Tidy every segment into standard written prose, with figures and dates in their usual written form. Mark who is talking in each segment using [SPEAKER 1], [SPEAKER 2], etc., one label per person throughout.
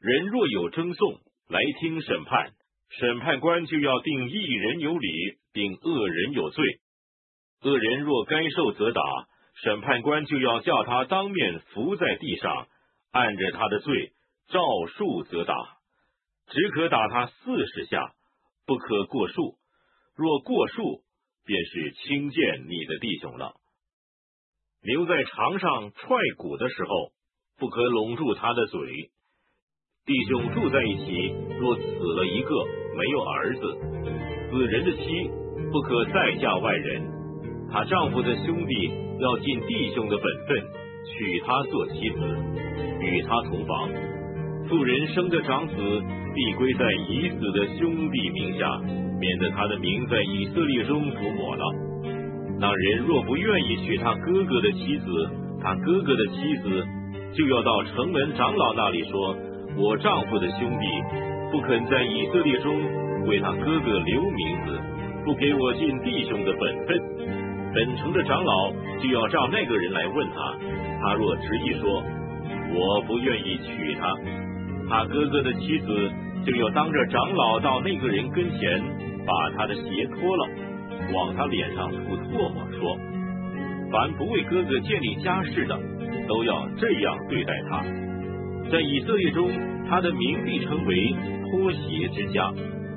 [SPEAKER 1] 人若有争讼，来听审判，审判官就要定义人有理，定恶人有罪。恶人若该受责打，审判官就要叫他当面伏在地上，按着他的罪照数责打，只可打他40下，不可过数。若过数，便是轻贱你的弟兄了。牛在场上踹鼓的时候，不可拢住他的嘴。弟兄住在一起，若死了一个，没有儿子，死人的妻不可再嫁外人，她丈夫的兄弟要尽弟兄的本分，娶她做妻子，与她同房。妇人生的长子必归在已死的兄弟名下，免得他的名在以色列中涂抹了。那人若不愿意娶他哥哥的妻子，他哥哥的妻子就要到城门长老那里说，我丈夫的兄弟不肯在以色列中为他哥哥留名字，不给我尽弟兄的本分。本城的长老就要召那个人来问他，他若执意说我不愿意娶他，他哥哥的妻子就要当着长老到那个人跟前，把他的鞋脱了，往他脸上吐唾沫，说，凡不为哥哥建立家室的，都要这样对待他。在以色列中，他的名必称为脱鞋之家。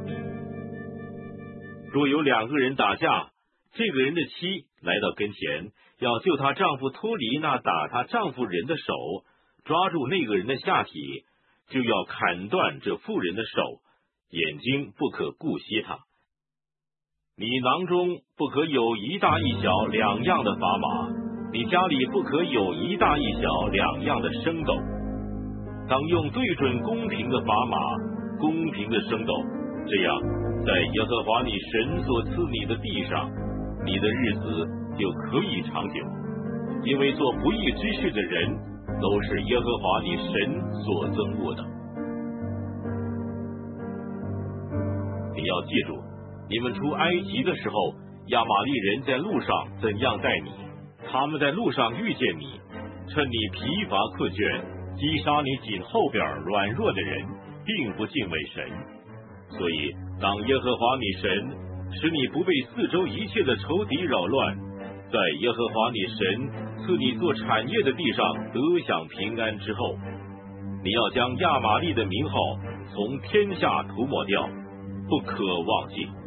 [SPEAKER 1] 若有2个人打架，这个人的妻来到跟前，要救她丈夫脱离那打她丈夫人的手，抓住那个人的下体，就要砍断这妇人的手，眼睛不可顾惜他。你囊中不可有一大一小2样的砝码，你家里不可有一大一小2样的升斗，当用对准公平的砝码，公平的升斗，这样在耶和华你神所赐你的地上，你的日子就可以长久，因为做不义之事的人都是耶和华你神所憎恶的。你要记住，你们出埃及的时候，亚玛力人在路上怎样待你，他们在路上遇见你，趁你疲乏困倦，击杀你颈后边软弱的人，并不敬畏神。所以当耶和华你神使你不被四周一切的仇敌扰乱，在耶和华你神赐你做产业的地上得享平安之后，你要将亚玛力的名号从天下涂抹掉，不可忘记。